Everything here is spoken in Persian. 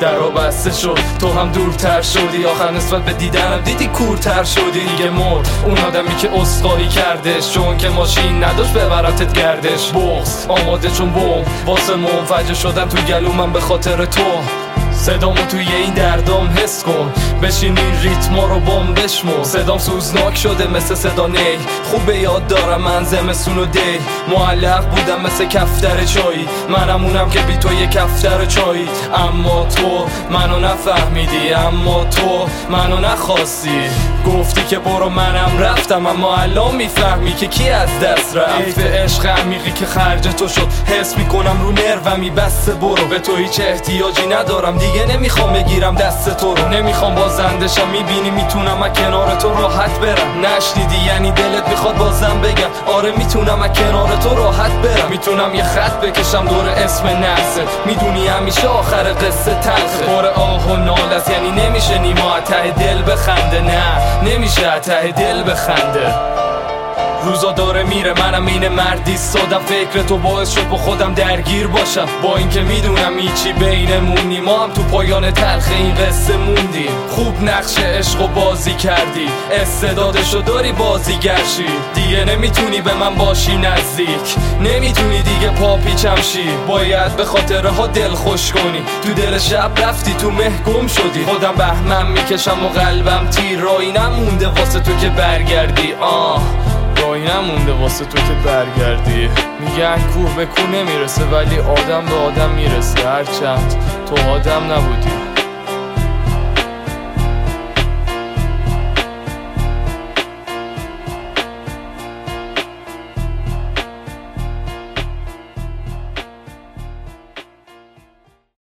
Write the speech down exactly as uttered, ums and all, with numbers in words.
در و بسته شد، تو هم دورتر شدی، آخر نسبت به دیدنم دیدی کورتر شدی. دیگه مرد اون آدمی که اسخایی کردش، چون که ماشین نداشت ببرتت گردش. بغض آماده چون بوم واسه منفجر شدم تو گلومم به خاطر تو. صدامو توی این دردام حس کن، بشین این ریتما رو بام بشمو. صدام سوزناک شده مثل صدا نی، خوب به یاد دارم من زمستون و دی. معلق بودم مثل کفتر چایی، منمونم که بی تو یه کفتر چایی. اما تو منو نفهمیدی، اما تو منو نخواستی. گفتی که برو منم رفتم، اما الان میفهمی که کی از دست رفت. حیف عشق عمیقی که خرج تو شد، حس میکنم رو نرومی بسته. برو به تو هیچ احتیاجی ندارم دیگه، نمیخوام بگیرم دست تو رو. نمیخوام بازندشم، میبینی میتونم از کنار تو راحت برم. نشنیدی یعنی دلت میخواد بازم بگم آره میتونم از کنار تو راحت برم. میتونم یه خط بکشم دور اسم نفسه، میدونی همیشه آخر قصه تلخه. پر آه و نال است یعنی نمیشه نیما ته دل بخنده، نه نمیشه ته دل بخنده. روزا داره میره منم این مردی سادم، فکر تو باعث شد با خودم درگیر باشم. با اینکه میدونم هیچی بینمونی، ما هم تو پایان تلخ این قصه موندیم. خوب نقش عشق و بازی کردی، استعدادشو داری بازیگرشی. دیگه نمیتونی به من باشی نزدیک، نمیتونی دیگه پاپیچم شی. باید به خاطرها دل خوش کنی، تو دل شب رفتی تو مه گم شدی. خودم بهمن میکشم و قلبم تیر، رایی نمونده واسه تو که برگردی. آه رایی نمونده واسه تو که برگردی. میگن کوه به کوه نمیرسه، ولی آدم به آدم میرسه. هرچند تو آدم نبودی.